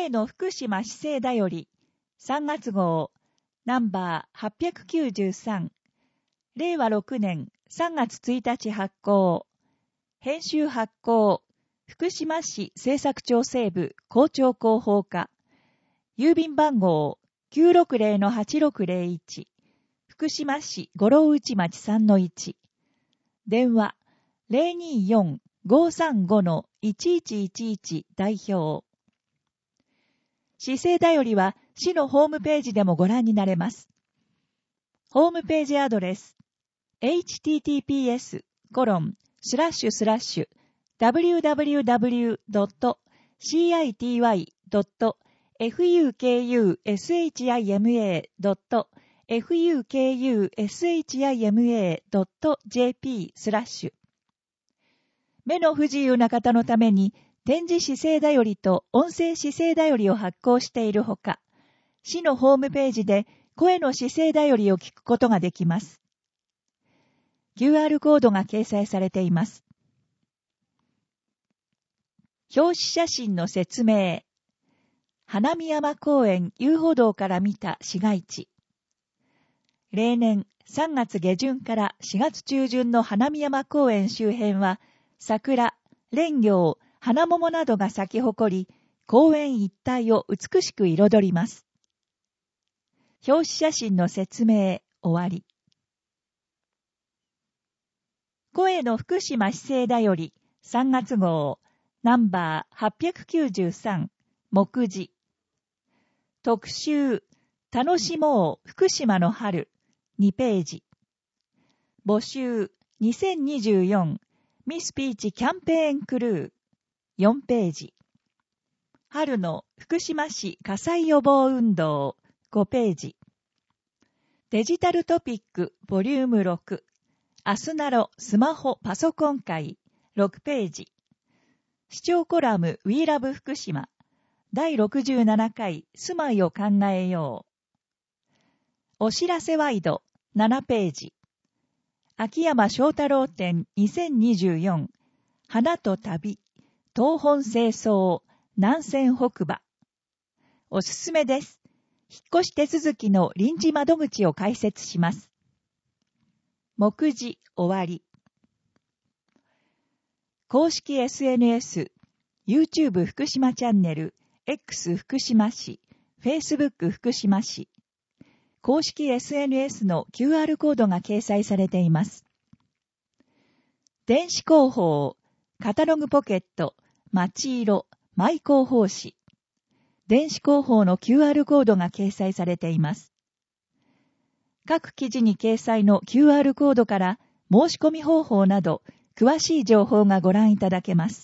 声の福島市政だより3月号ナンバー893令和6年3月1日発行編集発行福島市政策調整部校長広報課郵便番号 960-8601 福島市五郎内町 3-1 電話 024-535-1111 代表市政だよりは市のホームページでもご覧になれます。ホームページアドレス https://www.fukushima.fukushima.jp/ 目の不自由な方のために点字市政だよりと音声市政だよりを発行しているほか、市のホームページで声の市政だよりを聞くことができます。QR コードが掲載されています。表紙写真の説明。花見山公園遊歩道から見た市街地。例年3月下旬から4月中旬の花見山公園周辺は、桜、蓮葉、花桃などが咲き誇り、公園一帯を美しく彩ります。表紙写真の説明、終わり。声の福島市政だより、3月号、ナンバー893、目次。特集、楽しもう福島の春、2ページ。募集、2024、ミスピーチキャンペーンクルー、4ページ。春の福島市火災予防運動、5ページ。デジタルトピック、ボリューム6、アスナロスマホパソコン会、6ページ。視聴コラム We Love 福島、第67回住まいを考えよう。お知らせワイド、7ページ。秋山翔太郎展2024、花と旅、東本清掃、南線北馬。おすすめです。引っ越し手続きの臨時窓口を開設します。目次終わり。公式 SNS、YouTube 福島チャンネル、X 福島市、Facebook 福島市。公式 SNS の QR コードが掲載されています。電子広報、カタログポケット、街色、マイ広報誌。電子広報の QR コードが掲載されています。各記事に掲載の QR コードから申し込み方法など詳しい情報がご覧いただけます。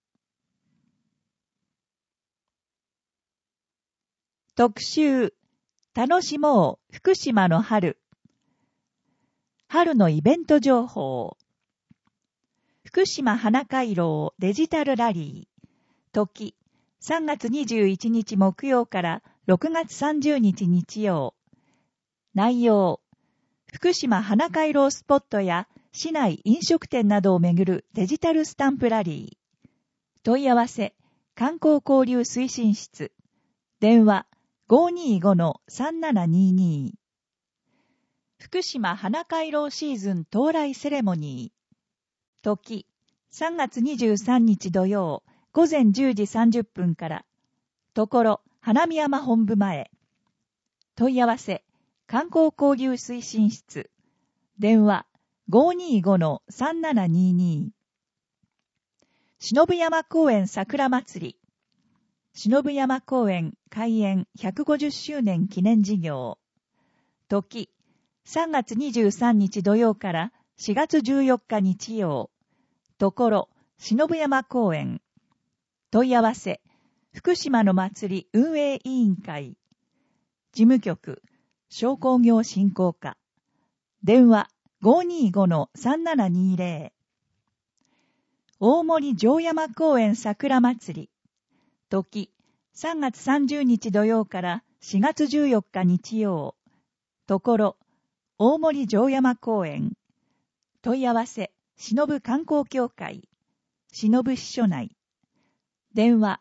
特集、楽しもう福島の春。春のイベント情報。福島花回廊デジタルラリー。時、3月21日木曜から6月30日日曜。内容、福島花回廊スポットや市内飲食店などをめぐるデジタルスタンプラリー。問い合わせ、観光交流推進室。電話、525-3722。福島花回廊シーズン到来セレモニー。時、3月23日土曜、午前10時30分から。ところ、花見山本部前。問い合わせ、観光交流推進室。電話、525-3722。忍山公園桜祭り。忍山公園開園150周年記念事業。時、3月23日土曜から4月14日日曜。ところ、忍山公園。問い合わせ、福島の祭り運営委員会。事務局、商工業振興課。電話、525-3720。大森城山公園桜祭り。時、3月30日土曜から4月14日日曜。ところ、大森城山公園。問い合わせ、忍観光協会。忍支所内。電話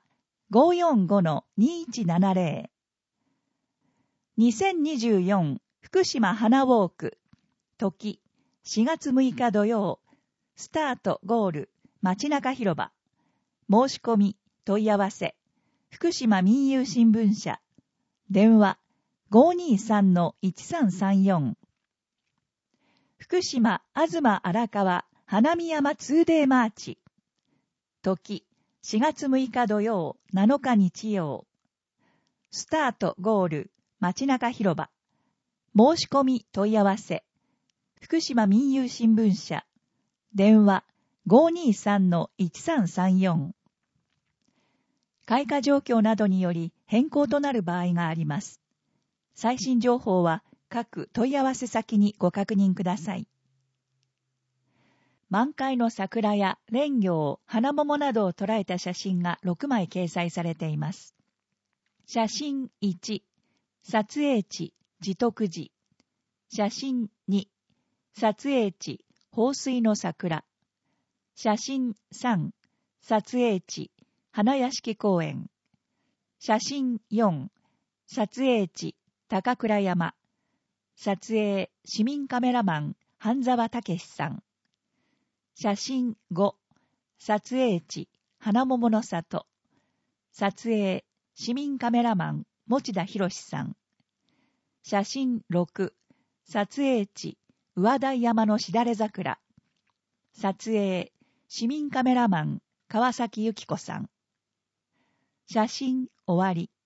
545-2170。2024福島花ウォーク。時、4月6日土曜。スタート、ゴール、街中広場。申し込み、問い合わせ。福島民友新聞社。電話、523-1334。福島、東荒川、花見山 2day マーチ。時、4月6日土曜、7日日曜。スタート、ゴール、街中広場。申し込み、問い合わせ。福島民友新聞社。電話、523-1334。開花状況などにより変更となる場合があります。最新情報は各問い合わせ先にご確認ください。満開の桜や蓮葉、花桃などを捉えた写真が6枚掲載されています。写真1、撮影地、慈徳寺。写真2、撮影地、放水の桜。写真3、撮影地、花屋敷公園。写真4、撮影地、高倉山。撮影、市民カメラマン、半沢武さん。写真5、撮影地、花桃の里。撮影、市民カメラマン、持田博さん。写真6、撮影地、上台山のしだれ桜。撮影、市民カメラマン、川崎由紀子さん。写真終わり。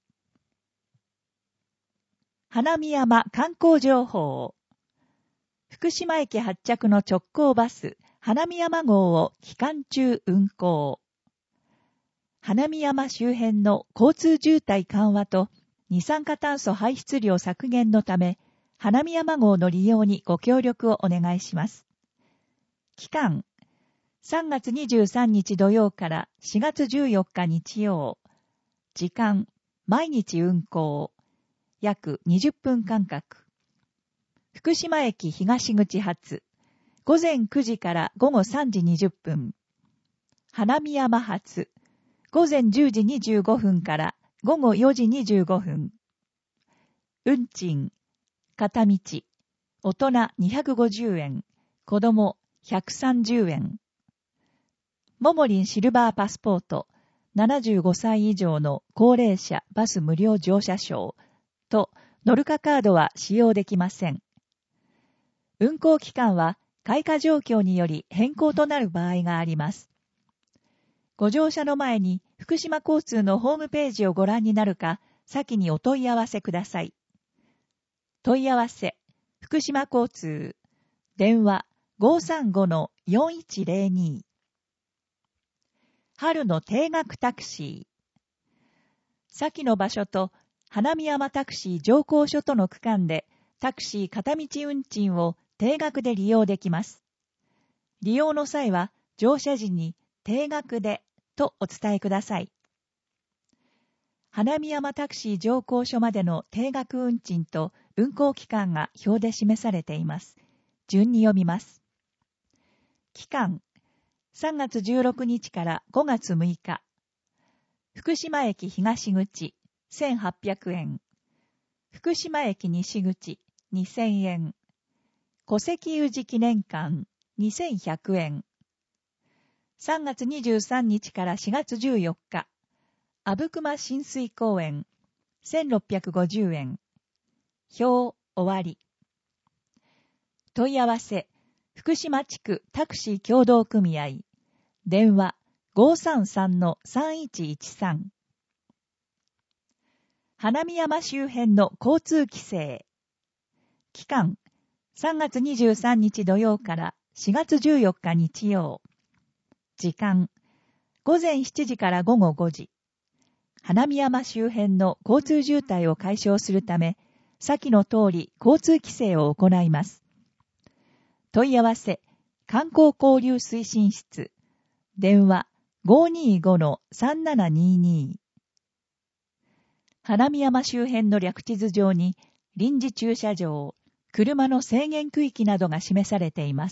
花見山観光情報。福島駅発着の直行バス、花見山号を期間中運行。花見山周辺の交通渋滞緩和と二酸化炭素排出量削減のため、花見山号の利用にご協力をお願いします。期間、3月23日土曜から4月14日日曜。時間、毎日運行。約20分間隔。福島駅東口発。午前9時から午後3時20分。花見山発。午前10時25分から午後4時25分。運賃。片道。大人250円。子供130円。ももりんシルバーパスポート。75歳以上の高齢者バス無料乗車証とノルカカードは使用できません。運行期間は開花状況により変更となる場合があります。ご乗車の前に福島交通のホームページをご覧になるか、先にお問い合わせください。問い合わせ、福島交通、電話 535-4102。春の定額タクシー。先の場所と花見山タクシー乗降所との区間でタクシー片道運賃を定額で利用できます。利用の際は乗車時に定額でとお伝えください。花見山タクシー乗降所までの定額運賃と運行期間が表で示されています。順に読みます。期間、3月16日から5月6日。福島駅東口、1800円。福島駅西口、2000円。古石有寺記念館、2100円。3月23日から4月14日。阿武隈親水公園、1650円。表終わり。問い合わせ、福島地区タクシー協同組合。電話 533-3113。花見山周辺の交通規制。期間、3月23日土曜から4月14日日曜。時間、午前7時から午後5時。花見山周辺の交通渋滞を解消するため、先の通り交通規制を行います。問い合わせ、観光交流推進室。電話 525-3722。花見山周辺の略地図上に臨時駐車場、車の制限区域などが示されています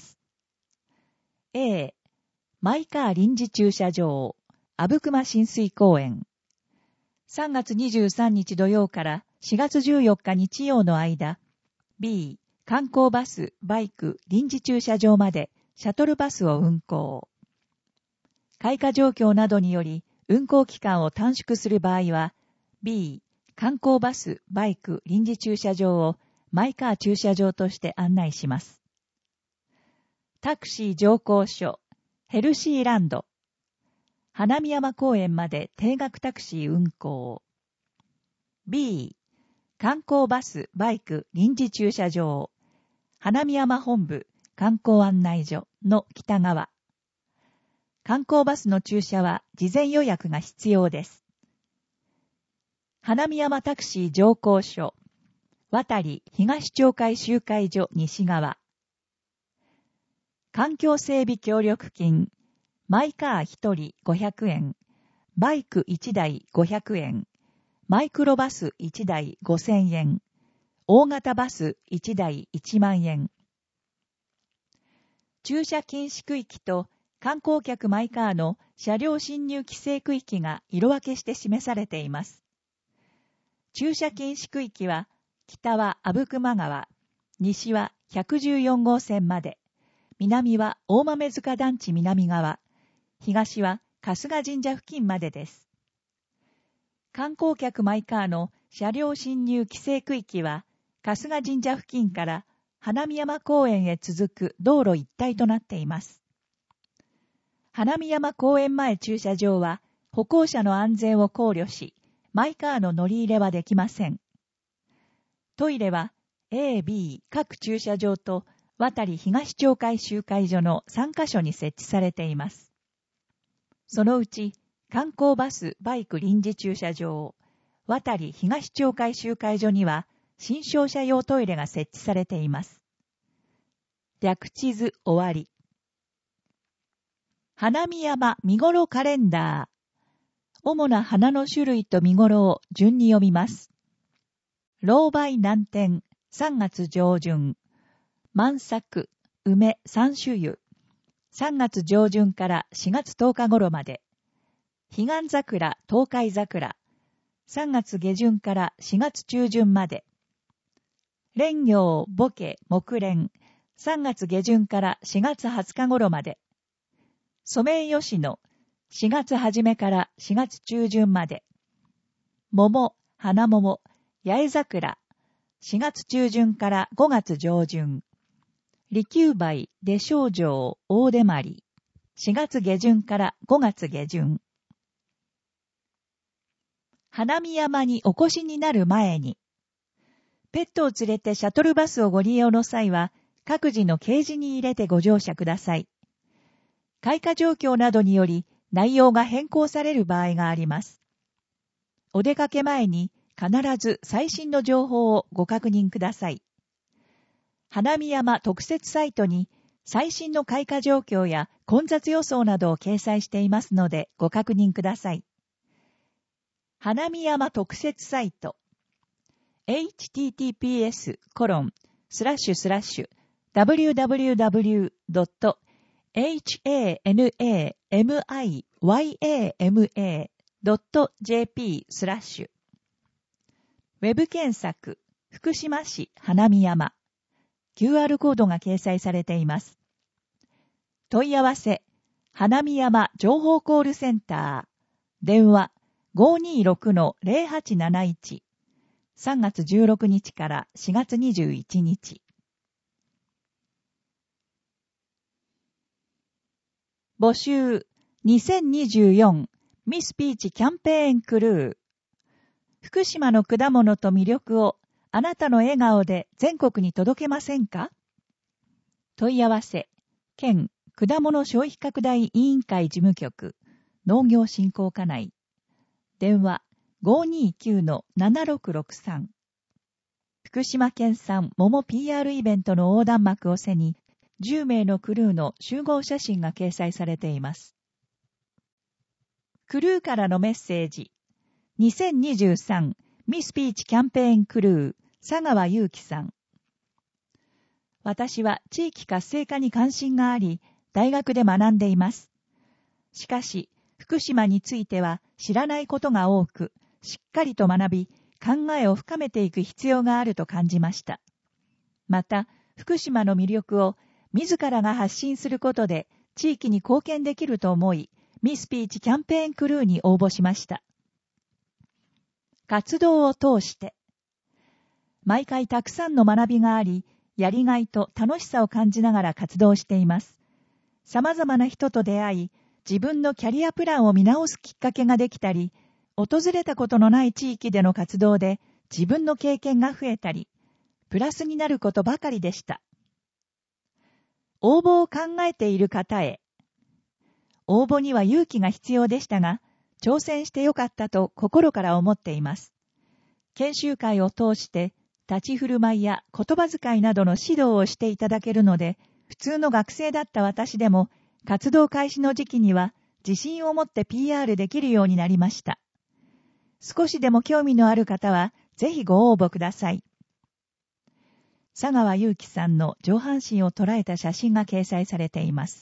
。A、マイカー臨時駐車場、阿武隈親水公園。 3月23日土曜から4月14日日曜の間、B、観光バス、バイク、臨時駐車場までシャトルバスを運行。開花状況などにより運行期間を短縮する場合は、B、観光バス、バイク、臨時駐車場をマイカー駐車場として案内します。タクシー乗降所、ヘルシーランド。花見山公園まで定額タクシー運行。B、観光バス、バイク、臨時駐車場。花見山本部、観光案内所の北側。観光バスの駐車は事前予約が必要です。花見山タクシー乗降所、渡り東町会集会所西側。環境整備協力金、マイカー1人500円、バイク1台500円、マイクロバス1台5000円、大型バス1台1万円。駐車禁止区域と観光客マイカーの車両進入規制区域が色分けして示されています。駐車禁止区域は、北は阿武隈川、西は114号線まで、南は大豆塚団地南側、東は春日神社付近までです。観光客マイカーの車両進入規制区域は、春日神社付近から花見山公園へ続く道路一帯となっています。花見山公園前駐車場は、歩行者の安全を考慮し、マイカーの乗り入れはできません。トイレは A、B 各駐車場と渡り東町会集会所の3カ所に設置されています。そのうち観光バス・バイク臨時駐車場、渡り東町会集会所には新商車用トイレが設置されています。略地図終わり。花見山見頃カレンダー。主な花の種類と見頃を順に読みます。老梅南天、3月上旬。満作、梅三種油。3月上旬から4月10日頃まで。彼岸桜、東海桜。3月下旬から4月中旬まで。蓮葉、ボケ、木蓮。3月下旬から4月20日頃まで。ソメイヨシノ。4月初めから4月中旬まで。桃、花桃、八重桜。4月中旬から5月上旬。利休梅、出生城、大手まり。4月下旬から5月下旬。花見山にお越しになる前に、ペットを連れてシャトルバスをご利用の際は、各自のケージに入れてご乗車ください。開花状況などにより、内容が変更される場合があります。お出かけ前に必ず最新の情報をご確認ください。花見山特設サイトに最新の開花状況や混雑予想などを掲載していますのでご確認ください。花見山特設サイト https://www.hanamayama.jp/ ウェブ検索福島市花見山 QR コードが掲載されています。問い合わせ花見山情報コールセンター電話 526-0871 3月16日から4月21日。募集2024ミスピーチキャンペーンクルー。福島の果物と魅力をあなたの笑顔で全国に届けませんか？問い合わせ県果物消費拡大委員会事務局農業振興課内電話 529-7663 福島県産桃 PR イベントの横断幕を背に10名のクルーの集合写真が掲載されています。クルーからのメッセージ2023ミスピーチキャンペーンクルー佐川祐樹さん。私は地域活性化に関心があり、大学で学んでいます。しかし、福島については知らないことが多く、 しっかりと学び、考えを深めていく必要があると感じました。また、福島の魅力を自らが発信することで地域に貢献できると思い、ミスピーチキャンペーンクルーに応募しました。活動を通して、毎回たくさんの学びがあり、やりがいと楽しさを感じながら活動しています。様々な人と出会い、自分のキャリアプランを見直すきっかけができたり、訪れたことのない地域での活動で自分の経験が増えたり、プラスになることばかりでした。応募を考えている方へ。応募には勇気が必要でしたが、挑戦してよかったと心から思っています。研修会を通して立ち振る舞いや言葉遣いなどの指導をしていただけるので、普通の学生だった私でも活動開始の時期には自信を持って PR できるようになりました。少しでも興味のある方はぜひご応募ください。佐川祐樹さんの上半身を捉えた写真が掲載されています。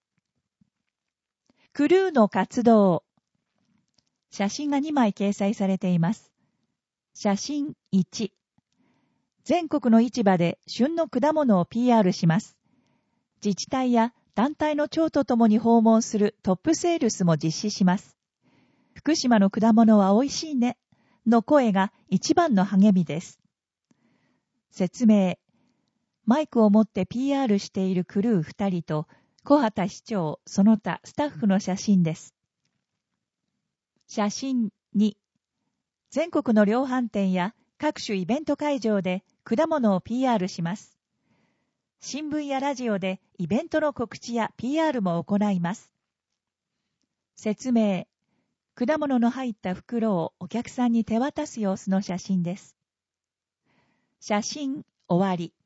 クルーの活動。写真が2枚掲載されています。写真1。全国の市場で旬の果物を PR します。自治体や団体の長とともに訪問するトップセールスも実施します。福島の果物は美味しいねの声が一番の励みです。説明。マイクを持って PR しているクルー2人と小畑市長その他スタッフの写真です。写真2。全国の量販店や各種イベント会場で果物を PR します。新聞やラジオでイベントの告知や PR も行います。説明。果物の入った袋をお客さんに手渡す様子の写真です。写真終わり。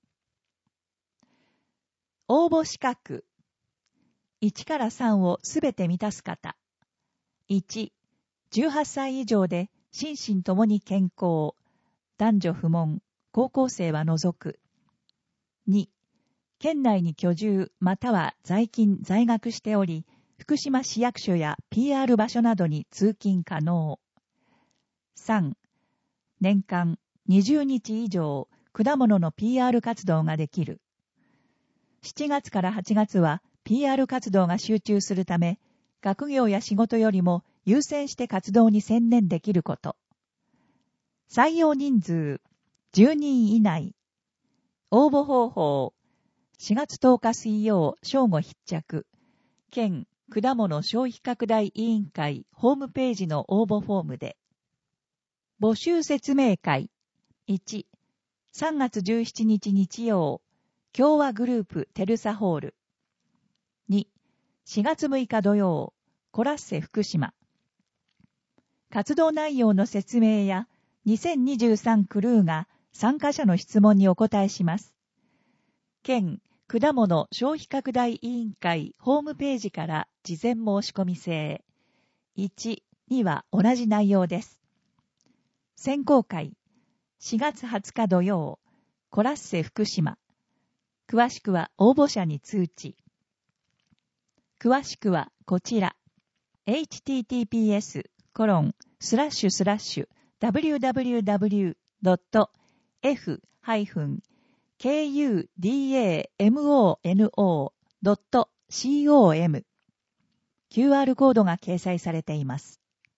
応募資格。1から3をすべて満たす方。1、18歳以上で心身ともに健康。男女不問、高校生は除く。2、県内に居住または在勤在学しており、福島市役所や PR 場所などに通勤可能。3、年間20日以上果物の PR 活動ができる。7月から8月は PR 活動が集中するため、学業や仕事よりも優先して活動に専念できること。採用人数10人以内。応募方法4月10日水曜正午必着。県果物消費拡大委員会ホームページの応募フォームで。募集説明会。1、3月17日日曜共和グループテルサホール。2、4月6日土曜コラッセ福島。活動内容の説明や2023クルーが参加者の質問にお答えします。県果物消費拡大委員会ホームページから事前申し込み制。1、2は同じ内容です。選考会4月20日土曜コラッセ福島。詳しくは応募者に通知。詳しくはこちら。https://www.f-kudamono.com QR コードが掲載されています。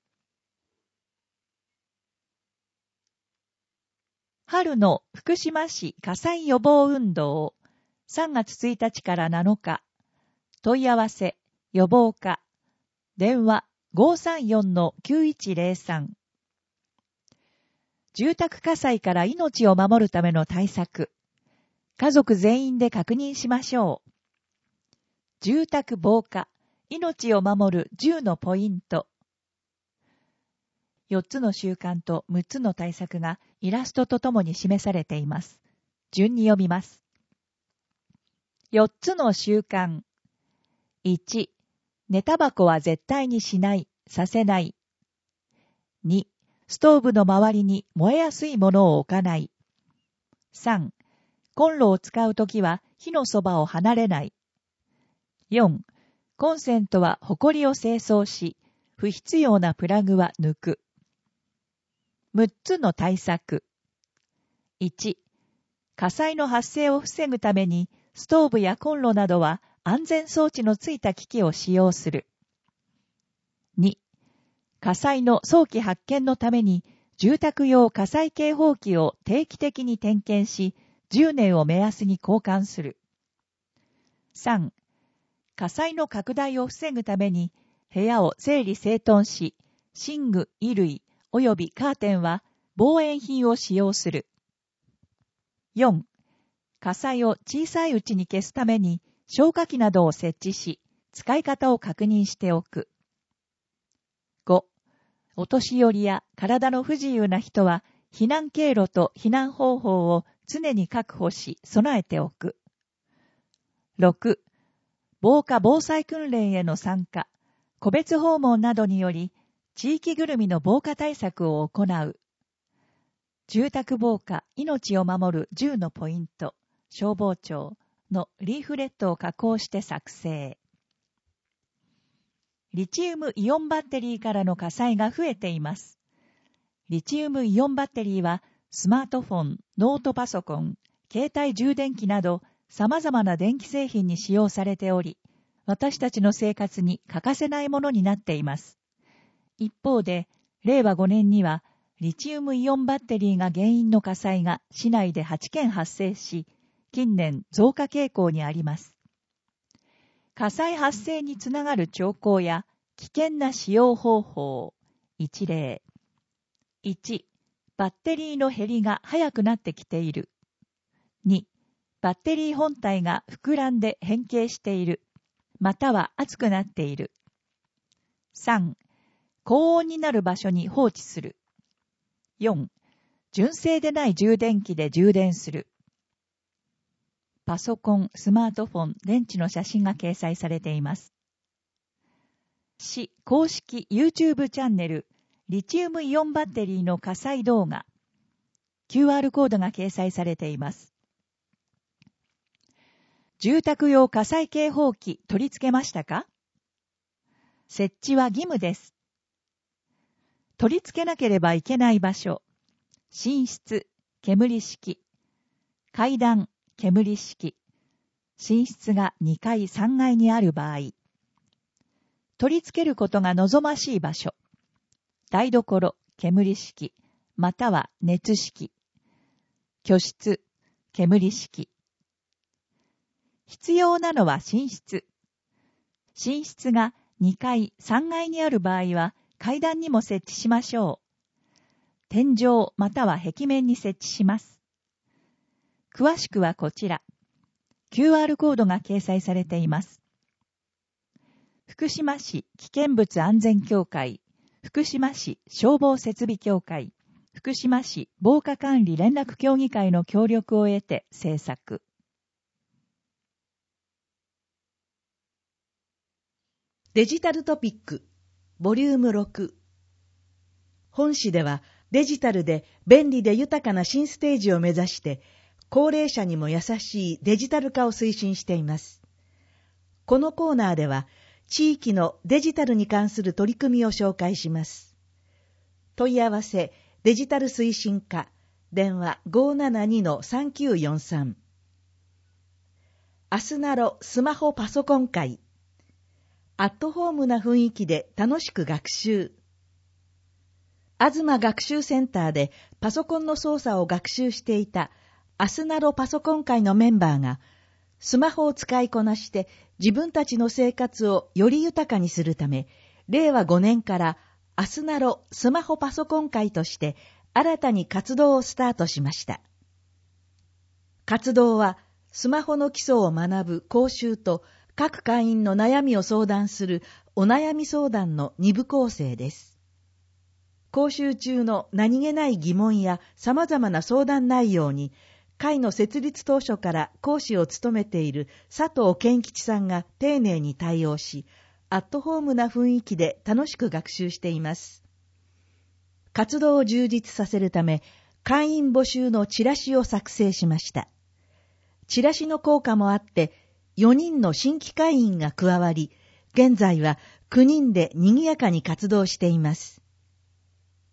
春の福島市火災予防運動3月1日から7日。問い合わせ、予防課、電話 534-9103。住宅火災から命を守るための対策。家族全員で確認しましょう。住宅防火、命を守る10のポイント。4つの習慣と6つの対策がイラストとともに示されています。順に読みます。4つの習慣。1、寝タバコは絶対にしない、させない。2、ストーブの周りに燃えやすいものを置かない。3、コンロを使うときは火のそばを離れない。4、コンセントはホコリを清掃し、不必要なプラグは抜く。 6つの対策。1、火災の発生を防ぐために、ストーブやコンロなどは安全装置のついた機器を使用する。2、火災の早期発見のために、住宅用火災警報器を定期的に点検し、10年を目安に交換する。3、火災の拡大を防ぐために、部屋を整理整頓し、寝具、衣類及びカーテンは防煙品を使用する。4、火災を小さいうちに消すために消火器などを設置し、使い方を確認しておく。5、お年寄りや体の不自由な人は避難経路と避難方法を常に確保し備えておく。6、防火防災訓練への参加、個別訪問などにより地域ぐるみの防火対策を行う。住宅防火、命を守る10のポイント、消防庁のリーフレットを加工して作成。リチウムイオンバッテリーからの火災が増えています。リチウムイオンバッテリーはスマートフォン、ノートパソコン、携帯充電器など様々な電気製品に使用されており、私たちの生活に欠かせないものになっています。一方で、令和5年にはリチウムイオンバッテリーが原因の火災が市内で8件発生し、近年増加傾向にあります。火災発生につながる兆候や危険な使用方法。一例。1、バッテリーの減りが早くなってきている。2、バッテリー本体が膨らんで変形している。または熱くなっている。3、高温になる場所に放置する。4、純正でない充電器で充電する。パソコン、スマートフォン、電池の写真が掲載されています。市公式 YouTube チャンネル、リチウムイオンバッテリーの火災動画。QR コードが掲載されています。住宅用火災警報器取り付けましたか？設置は義務です。取り付けなければいけない場所。寝室、煙式。階段、煙式。寝室が2階、3階にある場合。取り付けることが望ましい場所。台所、煙式、または熱式。居室、煙式。必要なのは寝室。寝室が2階、3階にある場合は階段にも設置しましょう。天井または壁面に設置します。詳しくはこちら。QR コードが掲載されています。福島市危険物安全協会、福島市消防設備協会、福島市防火管理連絡協議会の協力を得て制作。 デジタルトピック、ボリューム6。本誌ではデジタルで便利で豊かな新ステージを目指して、高齢者にも優しいデジタル化を推進しています。このコーナーでは、地域のデジタルに関する取り組みを紹介します。問い合わせ、デジタル推進課、電話 572-3943。アスナロスマホパソコン会。アットホームな雰囲気で楽しく学習。あずま学習センターでパソコンの操作を学習していたアスナロパソコン会のメンバーが、スマホを使いこなして自分たちの生活をより豊かにするため、令和5年からアスナロスマホパソコン会として新たに活動をスタートしました。活動はスマホの基礎を学ぶ講習と各会員の悩みを相談するお悩み相談の2部構成です。講習中の何気ない疑問や様々な相談内容に、会の設立当初から講師を務めている佐藤健吉さんが丁寧に対応し、アットホームな雰囲気で楽しく学習しています。活動を充実させるため、会員募集のチラシを作成しました。チラシの効果もあって、4人の新規会員が加わり、現在は9人で賑やかに活動しています。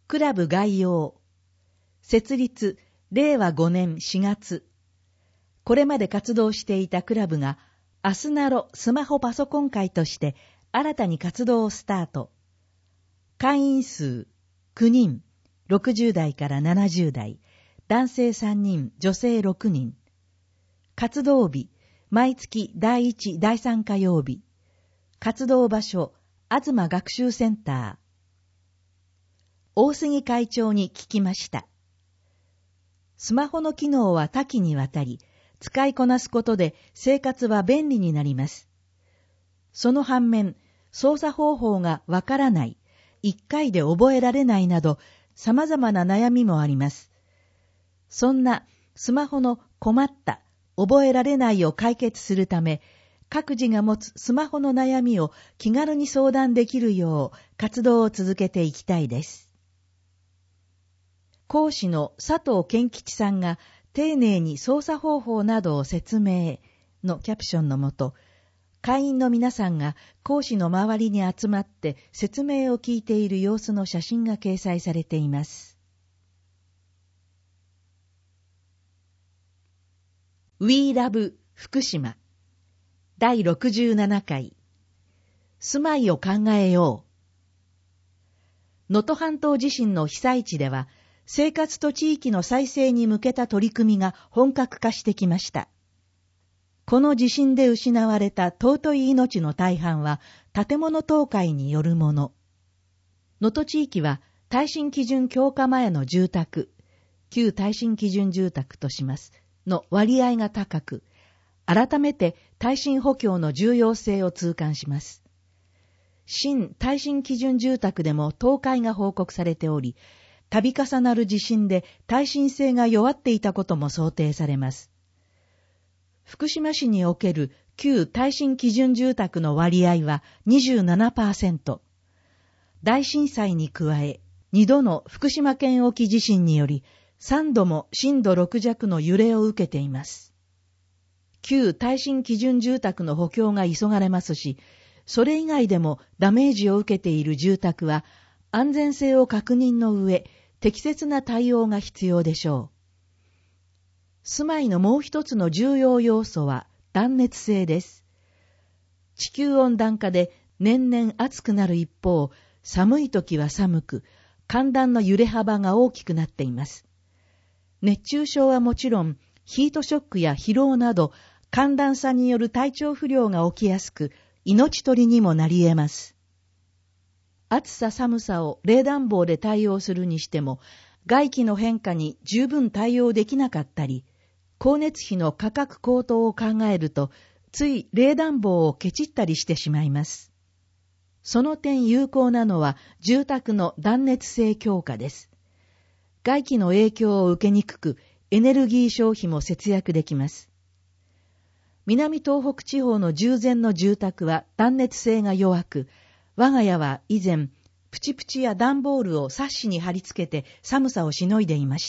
クラブ概要。設立、令和5年4月。これまで活動していたクラブが、アスナロスマホパソコン会として新たに活動をスタート。会員数、9人、60代から70代、男性3人、女性6人。活動日、毎月第1、第3火曜日。活動場所、東学習センター。大杉会長に聞きました。スマホの機能は多岐にわたり、使いこなすことで生活は便利になります。その反面、操作方法がわからない、一回で覚えられないなど、様々な悩みもあります。そんなスマホの困った、覚えられないを解決するため、各自が持つスマホの悩みを気軽に相談できるよう活動を続けていきたいです。講師の佐藤健吉さんが丁寧に操作方法などを説明のキャプションのもと、会員の皆さんが講師の周りに集まって説明を聞いている様子の写真が掲載されています。We Love 福島第67回住まいを考えよう。能登半島地震の被災地では、生活と地域の再生に向けた取り組みが本格化してきました。この地震で失われた尊い命の大半は建物倒壊によるもの。能登地域は耐震基準強化前の住宅、旧耐震基準住宅とします、の割合が高く、改めて耐震補強の重要性を痛感します。新耐震基準住宅でも倒壊が報告されており、度重なる地震で耐震性が弱っていたことも想定されます。福島市における旧耐震基準住宅の割合は 27%。大震災に加え、2度の福島県沖地震により、3度も震度6弱の揺れを受けています。旧耐震基準住宅の補強が急がれますし、それ以外でもダメージを受けている住宅は、安全性を確認の上、適切な対応が必要でしょう。住まいのもう一つの重要要素は断熱性です。地球温暖化で年々暑くなる一方、寒い時は寒く、寒暖の揺れ幅が大きくなっています。熱中症はもちろん、ヒートショックや疲労など、寒暖差による体調不良が起きやすく、命取りにもなり得ます。暑さ寒さを冷暖房で対応するにしても、外気の変化に十分対応できなかったり、光熱費の価格高騰を考えると、つい冷暖房をケチったりしてしまいます。その点有効なのは住宅の断熱性強化です。外気の影響を受けにくく、エネルギー消費も節約できます。南東北地方の従前の住宅は断熱性が弱く、我が家は以前、プチプチや段ボールをサッシに貼り付けて寒さをしのいでいました。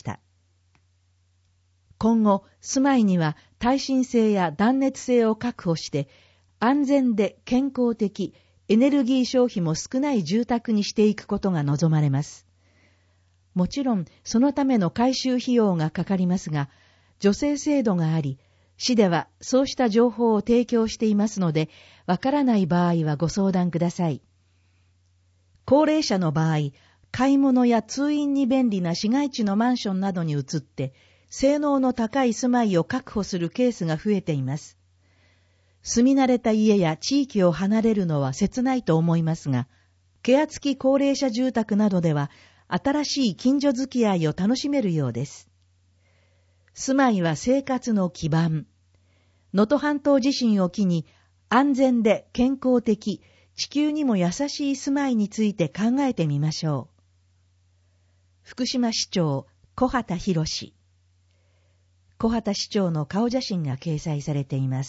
今後、住まいには耐震性や断熱性を確保して、安全で健康的、エネルギー消費も少ない住宅にしていくことが望まれます。もちろん、そのための改修費用がかかりますが、助成制度があり、市ではそうした情報を提供していますので、わからない場合はご相談ください。高齢者の場合、買い物や通院に便利な市街地のマンションなどに移って、性能の高い住まいを確保するケースが増えています。住み慣れた家や地域を離れるのは切ないと思いますが、ケア付き高齢者住宅などでは、新しい近所付き合いを楽しめるようです。住まいは生活の基盤。能登半島地震を機に、安全で健康的、地球にも優しい住まいについて考えてみましょう。福島市長、小畑博士。小畑市長の顔写真が掲載されています。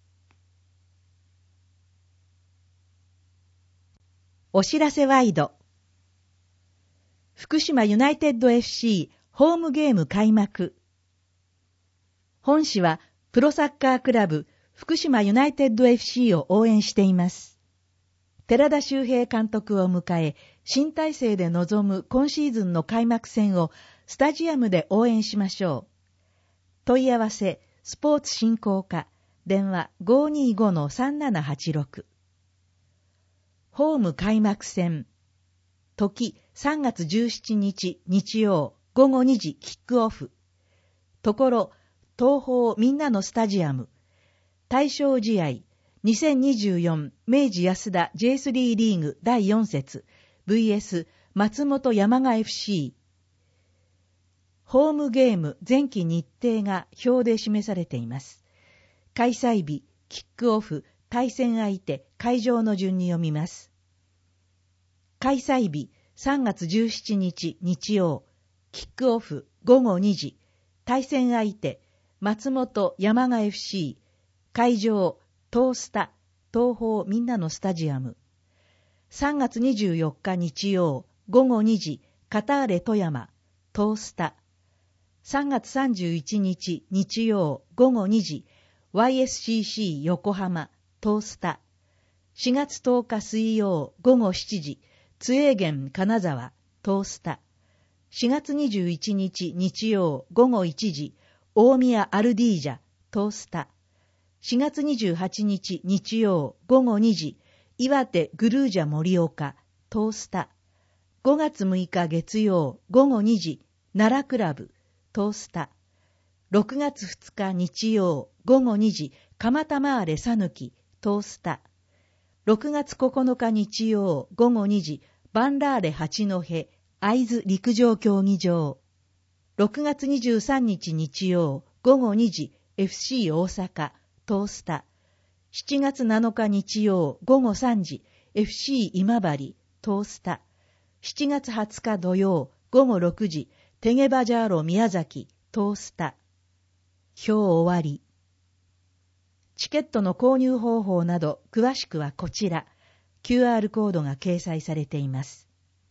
お知らせワイド。福島ユナイテッド FC ホームゲーム開幕。本市はプロサッカークラブ福島ユナイテッド FC を応援しています。寺田修平監督を迎え、 新体制で臨む今シーズンの開幕戦をスタジアムで応援しましょう。問い合わせ、スポーツ振興課、電話 525-3786。ホーム開幕戦。時3月17日日曜午後2時キックオフ。ところ、東宝みんなのスタジアム。対象試合、2024明治安田 J3 リーグ第4節 VS 松本山雅 FC。ホームゲーム前期日程が表で示されています。開催日、キックオフ、対戦相手、会場の順に読みます。開催日、3月17日日曜、キックオフ、午後2時、対戦相手、松本山雅 FC、会場、東スタ、東宝みんなのスタジアム。3月24日日曜、午後2時、カターレ富山、東スタ。3月31日日曜午後2時 YSCC 横浜東スタ。4月10日水曜午後7時津永源金沢東スタ。4月21日日曜午後1時大宮アルディージャ東スタ。4月28日日曜午後2時岩手グルージャ盛岡東スタ。5月6日月曜午後2時奈良クラブ東スタ。6月2日日曜午後2時蒲田マーレさぬき東スタ。6月9日日曜午後2時バンラーレ八戸会津陸上競技場。6月23日日曜午後2時 FC 大阪東スタ。7月7日日曜午後3時 FC 今治東スタ。7月20日土曜午後6時テゲバジャーロ宮崎東スタ。表終わり。チケットの購入方法など詳しくはこちら QR コードが掲載されています。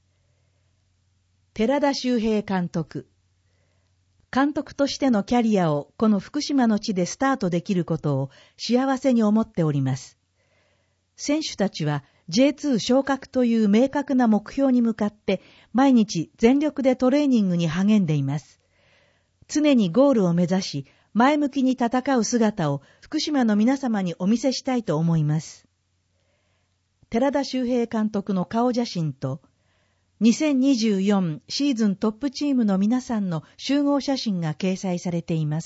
寺田修平監督。監督としてのキャリアをこの福島の地でスタートできることを幸せに思っております。選手たちは J2 昇格という明確な目標に向かって毎日全力でトレーニングに励んでいます。常にゴールを目指し前向きに戦う姿を福島の皆様にお見せしたいと思います。寺田修平監督の顔写真と2024シーズントップチームの皆さんの集合写真が掲載されています。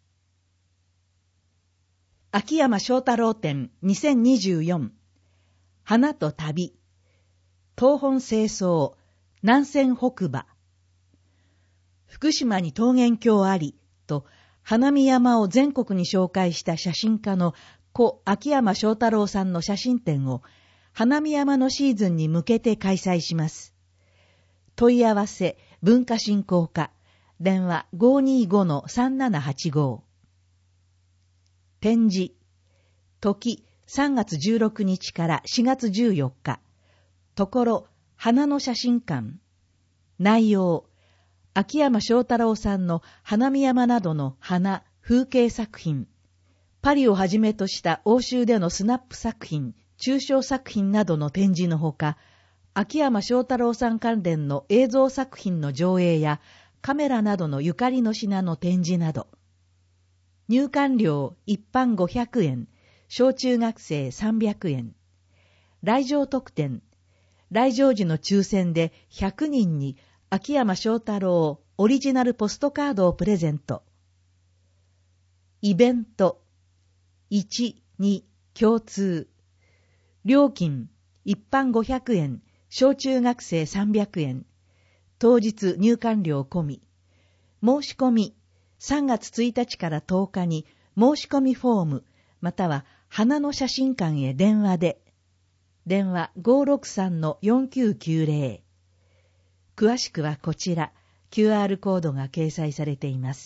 秋山翔太郎展2024花と旅東本清掃南仙北馬。福島に桃源郷ありと花見山を全国に紹介した写真家の故秋山翔太郎さんの写真展を花見山のシーズンに向けて開催します。問い合わせ文化振興課電話 525-3785。展示時3月16日から4月14日。ところ花の写真館。内容秋山翔太郎さんの花見山などの花、風景作品。パリをはじめとした欧州でのスナップ作品、抽象作品などの展示のほか、秋山翔太郎さん関連の映像作品の上映やカメラなどのゆかりの品の展示など。入館料一般500円、小中学生300円。来場特典。来場時の抽選で100人に秋山翔太郎オリジナルポストカードをプレゼント。イベント。1、2、共通。料金。一般500円、小中学生300円。当日入館料込み。申し込み。3月1日から10日に申し込みフォーム、または花の写真館へ電話で。電話 563-4990。詳しくはこちら、QR コードが掲載されています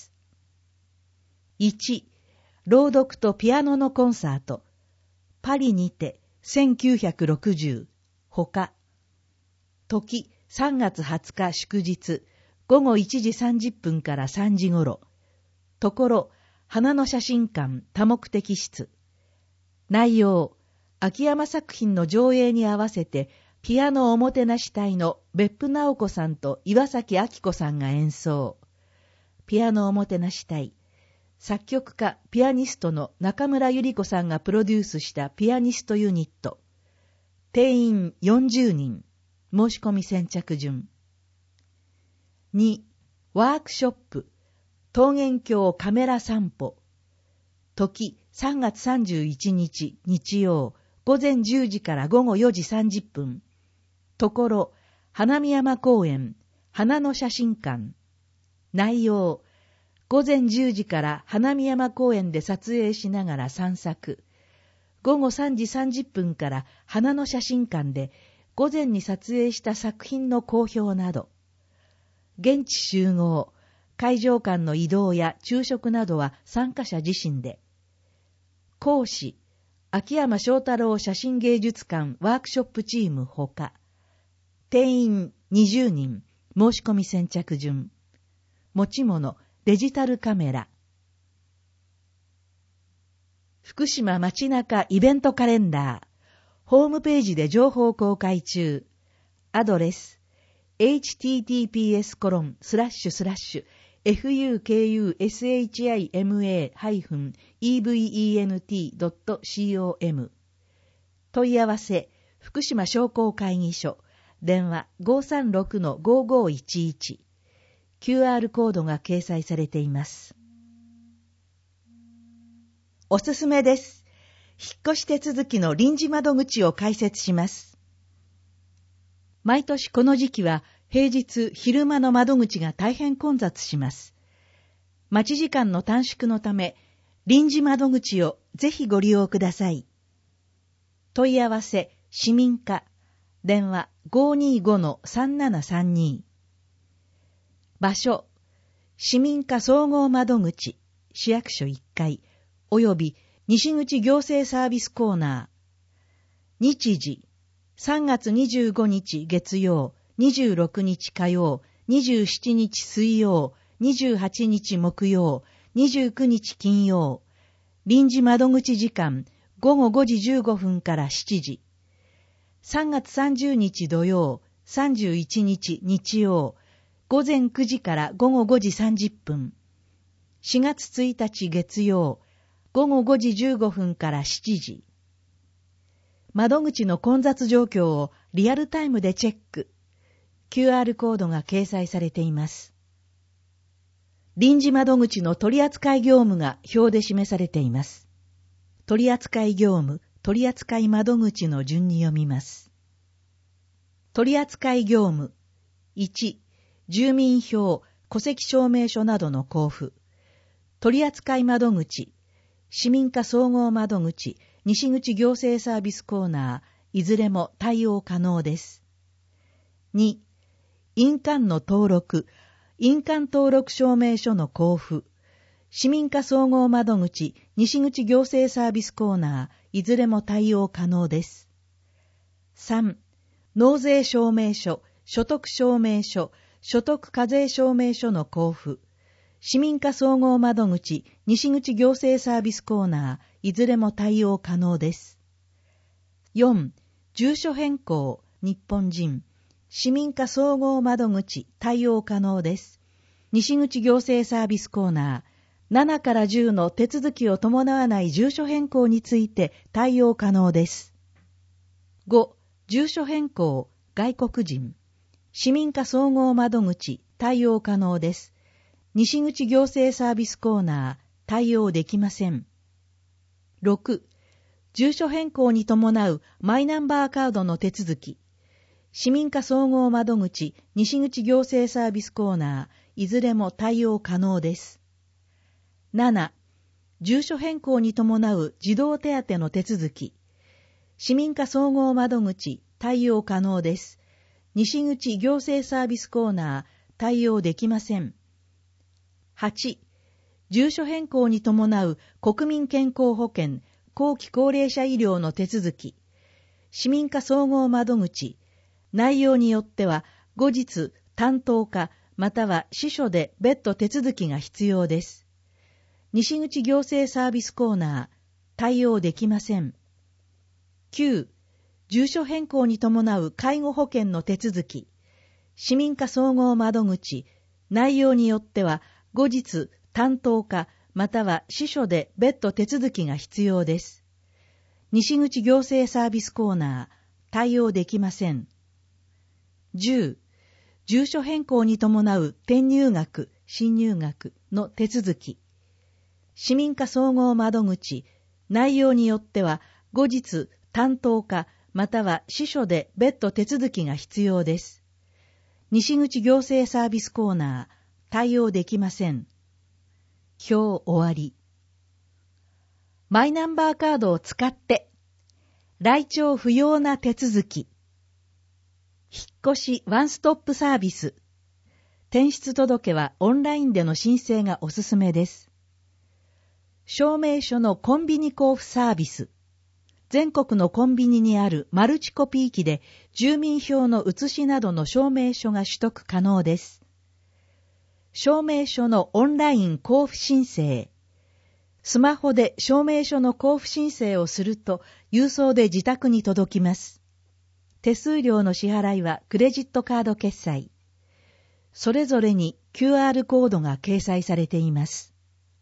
。1、朗読とピアノのコンサート。パリにて1960。他。時3月20日祝日、午後1時30分から3時ごろ。ところ、花の写真館多目的室。内容、秋山作品の上映に合わせてピアノおもてなし隊の別府直子さんと岩崎明子さんが演奏。ピアノおもてなし隊。作曲家、ピアニストの中村ゆり子さんがプロデュースしたピアニストユニット。定員40人。申し込み先着順。2. ワークショップ。桃源郷カメラ散歩。時3月31日日曜午前10時から午後4時30分。ところ、花見山公園、花の写真館。内容、午前10時から花見山公園で撮影しながら散策。午後3時30分から花の写真館で午前に撮影した作品の公表など。現地集合、会場間の移動や昼食などは参加者自身で。講師、秋山翔太郎写真芸術館ワークショップチームほか。定員20人、申し込み先着順。持ち物、デジタルカメラ。福島街中イベントカレンダー。ホームページで情報公開中。アドレス、https://fukushima-event.com 問い合わせ、福島商工会議所、電話 536-5511 QR コードが掲載されています。おすすめです。引っ越し手続きの臨時窓口を開設します。毎年この時期は平日昼間の窓口が大変混雑します。待ち時間の短縮のため、臨時窓口をぜひご利用ください。問い合わせ、市民課、電話 525-3732。場所、市民課総合窓口、市役所1階、および西口行政サービスコーナー。日時、3月25日月曜、26日火曜、27日水曜、28日木曜、29日金曜。臨時窓口時間、午後5時15分から7時。3月30日土曜、31日日曜、午前9時から午後5時30分。4月1日月曜、午後5時15分から7時。窓口の混雑状況をリアルタイムでチェック。QR コードが掲載されています。臨時窓口の取扱業務が表で示されています。取扱業務、取扱窓口の順に読みます。取扱業務。1、住民票、戸籍証明書などの交付。取扱窓口。市民課総合窓口、西口行政サービスコーナー、いずれも対応可能です。2、印鑑の登録、印鑑登録証明書の交付、市民課総合窓口、西口行政サービスコーナー、いずれも対応可能です。3、納税証明書、所得証明書、所得課税証明書の交付、市民課総合窓口、西口行政サービスコーナー、いずれも対応可能です。4、住所変更、日本人、市民課総合窓口、対応可能です。西口行政サービスコーナー、7から10の手続きを伴わない住所変更について対応可能です。5、住所変更、外国人、市民課総合窓口、対応可能です。西口行政サービスコーナー、対応できません。6、住所変更に伴うマイナンバーカードの手続き。市民課総合窓口、西口行政サービスコーナー、いずれも対応可能です。7、住所変更に伴う児童手当の手続き。市民課総合窓口、対応可能です。西口行政サービスコーナー、対応できません。8、住所変更に伴う国民健康保険、後期高齢者医療の手続き。市民課総合窓口。内容によっては、後日、担当課、または支所で別途手続きが必要です。西口行政サービスコーナー、対応できません。9、 住所変更に伴う介護保険の手続き、市民課総合窓口、内容によっては後日担当課または支所で別途手続きが必要です。西口行政サービスコーナー、対応できません。10、住所変更に伴う転入学、新入学の手続き、市民課総合窓口、内容によっては後日担当課または支所で別途手続きが必要です。西口行政サービスコーナー、対応できません。今日終わり。マイナンバーカードを使って、来庁不要な手続き。引っ越しワンストップサービス。転出届はオンラインでの申請がおすすめです。証明書のコンビニ交付サービス。全国のコンビニにあるマルチコピー機で住民票の写しなどの証明書が取得可能です。証明書のオンライン交付申請。スマホで証明書の交付申請をすると郵送で自宅に届きます。手数料の支払いはクレジットカード決済。それぞれに QR コードが掲載されています。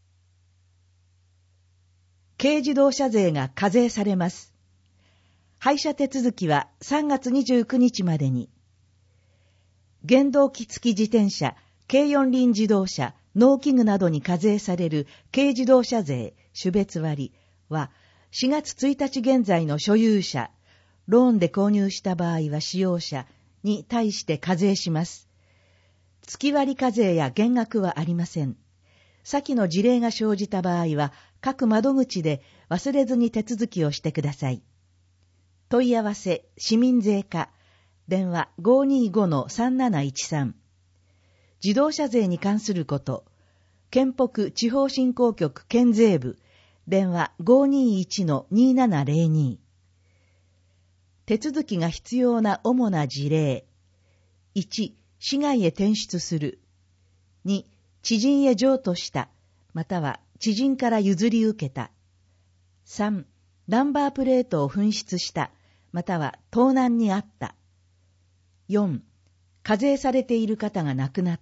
軽自動車税が課税されます。廃車手続きは3月29日までに。原動機付き自転車、軽四輪自動車、農機具などに課税される軽自動車税種別割は4月1日現在の所有者、ローンで購入した場合は使用者に対して課税します。月割課税や減額はありません。先の事例が生じた場合は各窓口で忘れずに手続きをしてください。問い合わせ市民税課電話 525-3713 自動車税に関すること県北地方振興局県税部電話 521-2702 手続きが必要な主な事例1、市外へ転出する2、知人へ譲渡したまたは知人から譲り受けた。3、ナンバープレートを紛失した、または盗難にあった。4、課税されている方が亡くなった。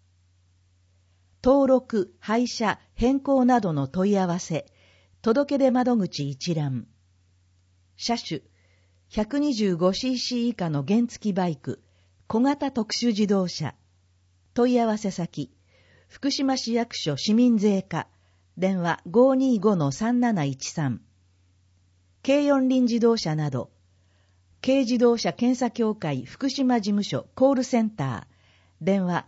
登録、廃車、変更などの問い合わせ、届出窓口一覧。車種、125cc 以下の原付バイク、小型特殊自動車。問い合わせ先、福島市役所市民税課、電話 525-3713 軽四輪自動車など、軽自動車検査協会福島事務所コールセンター、電話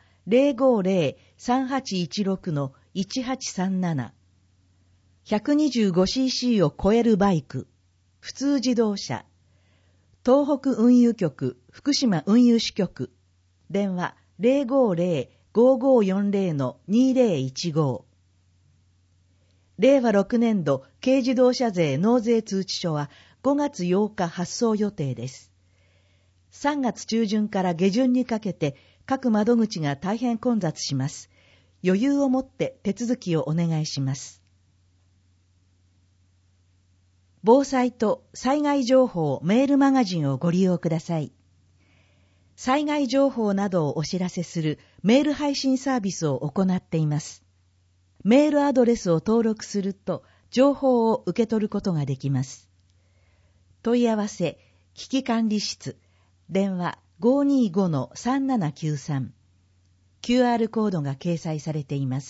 050-3816-1837 125cc を超えるバイク、普通自動車、東北運輸局福島運輸支局、電話 050-5540-2015 令和6年度軽自動車税納税通知書は5月8日発送予定です。3月中旬から下旬にかけて各窓口が大変混雑します。余裕を持って手続きをお願いします。防災と災害情報メールマガジンをご利用ください。災害情報などをお知らせするメール配信サービスを行っています。メールアドレスを登録すると情報を受け取ることができます。問い合わせ、危機管理室、電話 525-3793 QR コードが掲載されています。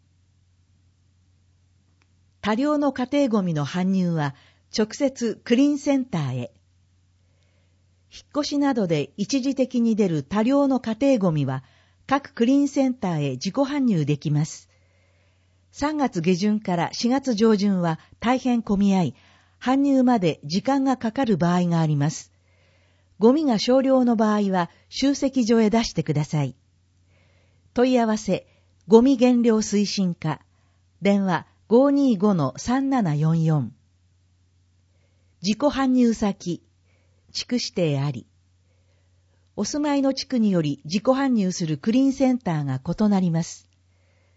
多量の家庭ごみの搬入は直接クリーンセンターへ。引っ越しなどで一時的に出る多量の家庭ごみは各クリーンセンターへ自己搬入できます。3月下旬から4月上旬は大変混み合い、搬入まで時間がかかる場合があります。ゴミが少量の場合は集積所へ出してください。問い合わせ、ゴミ減量推進課、電話 525-3744 自己搬入先、地区指定あり。お住まいの地区により自己搬入するクリーンセンターが異なります。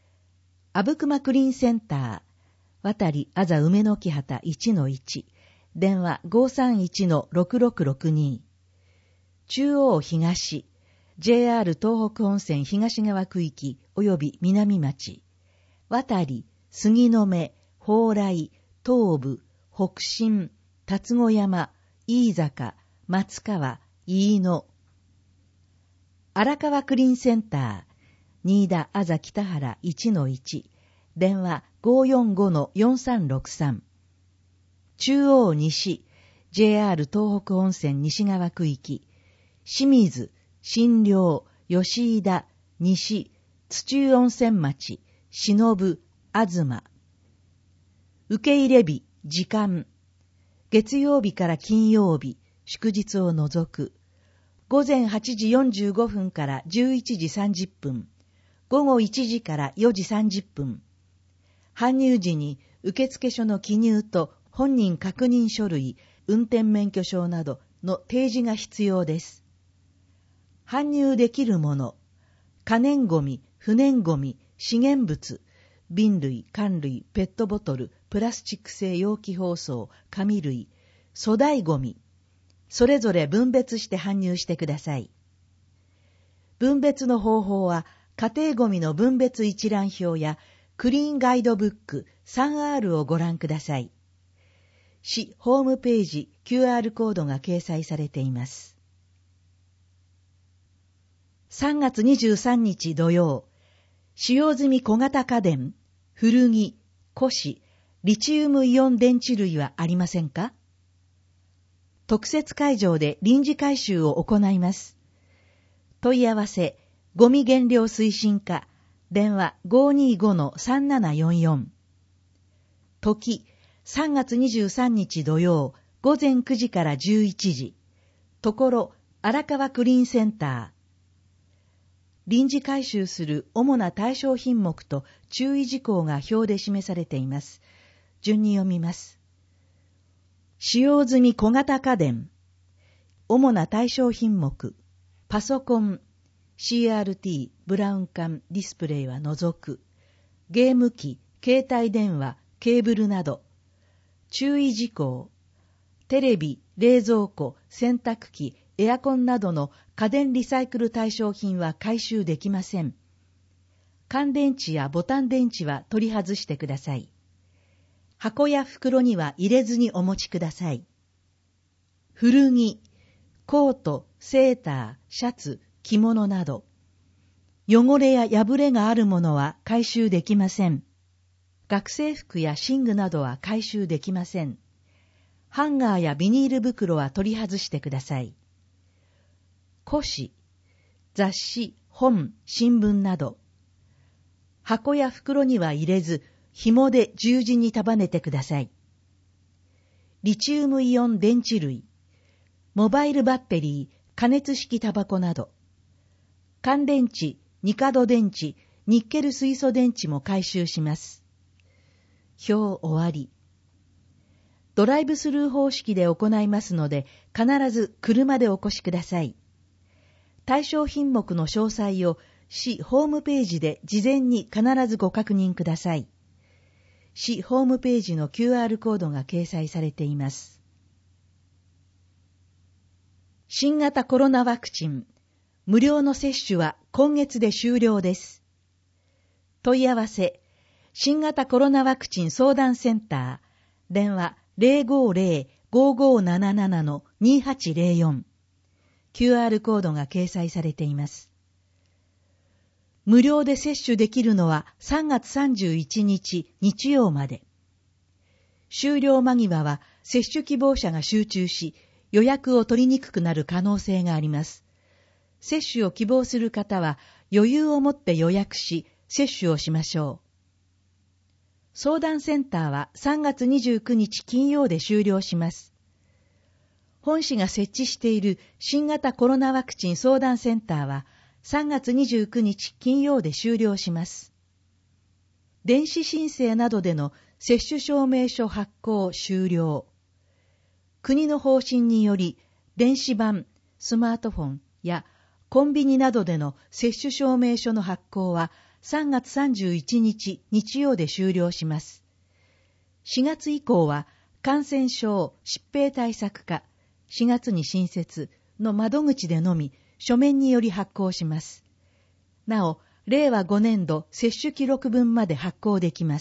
阿武隈クリーンセンター、渡りあざ梅の木畑 1-1、 電話 531-6662。中央東、JR 東北本線東側区域及び南町、渡り、杉の目、蓬莱、東部、北進、辰子山、飯坂、松川、飯野。荒川クリーンセンター、新田あざ北原 1-1、電話 545-4363。中央西、JR 東北本線西側区域、清水、新寮、吉井田、西、津中温泉町、忍、東。受け入れ日、時間。月曜日から金曜日、祝日を除く。午前8時45分から11時30分。午後1時から4時30分。搬入時に受付書の記入と本人確認書類、運転免許証などの提示が必要です。搬入できるもの、可燃ごみ、不燃ごみ、資源物、瓶類、缶類、ペットボトル、プラスチック製容器包装、紙類、粗大ごみ、それぞれ分別して搬入してください。分別の方法は、家庭ごみの分別一覧表やクリーンガイドブック 3R をご覧ください。市ホームページ QR コードが掲載されています。3月23日土曜、使用済み小型家電、古着、古紙、リチウムイオン電池類はありませんか？特設会場で臨時回収を行います。問い合わせ、ゴミ減量推進課、電話 525-3744。時、3月23日土曜、午前9時から11時。ところ、荒川クリーンセンター。臨時回収する主な対象品目と注意事項が表で示されています。順に読みます。使用済み小型家電。主な対象品目。パソコン、CRT、ブラウン管、ディスプレイは除く。ゲーム機、携帯電話、ケーブルなど。注意事項。テレビ、冷蔵庫、洗濯機、エアコンなどの家電リサイクル対象品は回収できません。乾電池やボタン電池は取り外してください。箱や袋には入れずにお持ちください。古着、コート、セーター、シャツ、着物など。汚れや破れがあるものは回収できません。学生服や寝具などは回収できません。ハンガーやビニール袋は取り外してください。古紙、雑誌、本、新聞など。箱や袋には入れず、紐で十字に束ねてください。リチウムイオン電池類、モバイルバッテリー、加熱式タバコなど。乾電池、ニカド電池、ニッケル水素電池も回収します。表終わり。ドライブスルー方式で行いますので、必ず車でお越しください。対象品目の詳細を市ホームページで事前に必ずご確認ください。市ホームページの QR コードが掲載されています。新型コロナワクチン、無料の接種は今月で終了です。問い合わせ、新型コロナワクチン相談センター、電話 050-5577-2804。QR コードが掲載されています。無料で接種できるのは3月31日日曜まで。終了間際は接種希望者が集中し、予約を取りにくくなる可能性があります。接種を希望する方は余裕を持って予約し、接種をしましょう。相談センターは3月29日金曜で終了します。本市が設置している新型コロナワクチン相談センターは3月29日金曜で終了します。電子申請などでの接種証明書発行終了。国の方針により、電子版、スマートフォンやコンビニなどでの接種証明書の発行は3月31日日曜で終了します。4月以降は感染症疾病対策課4月に新設の窓口でのみ書面により発行します。なお、令和5年度接種記録分まで発行できます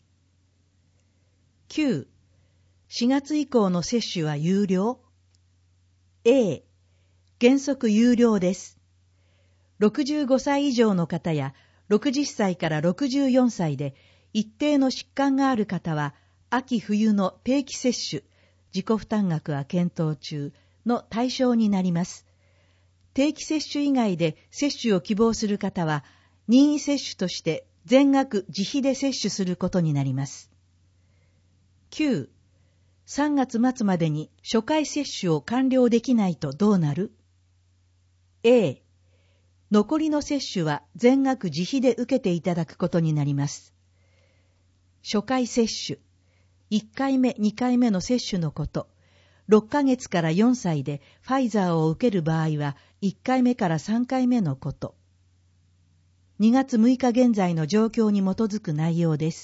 。9. 4月以降の接種は有料？ A. 原則有料です。65歳以上の方や60歳から64歳で一定の疾患がある方は、秋冬の定期接種、自己負担額は検討中の対象になります。定期接種以外で接種を希望する方は、任意接種として全額自費で接種することになります。9. 3月末までに初回接種を完了できないとどうなる？ A. 残りの接種は全額自費で受けていただくことになります。初回接種、1回目、2回目の接種のこと、6ヶ月から4歳でファイザーを受ける場合は1回目から3回目のこと。2月6日現在の状況に基づく内容です。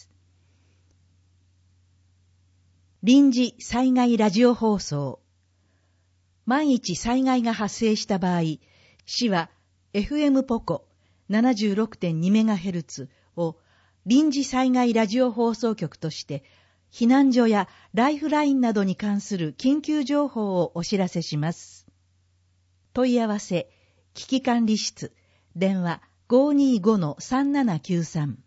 臨時災害ラジオ放送。万一災害が発生した場合、市は FM ポコ 76.2MHz を臨時災害ラジオ放送局として、避難所やライフラインなどに関する緊急情報をお知らせします。問い合わせ、危機管理室、電話 525-3793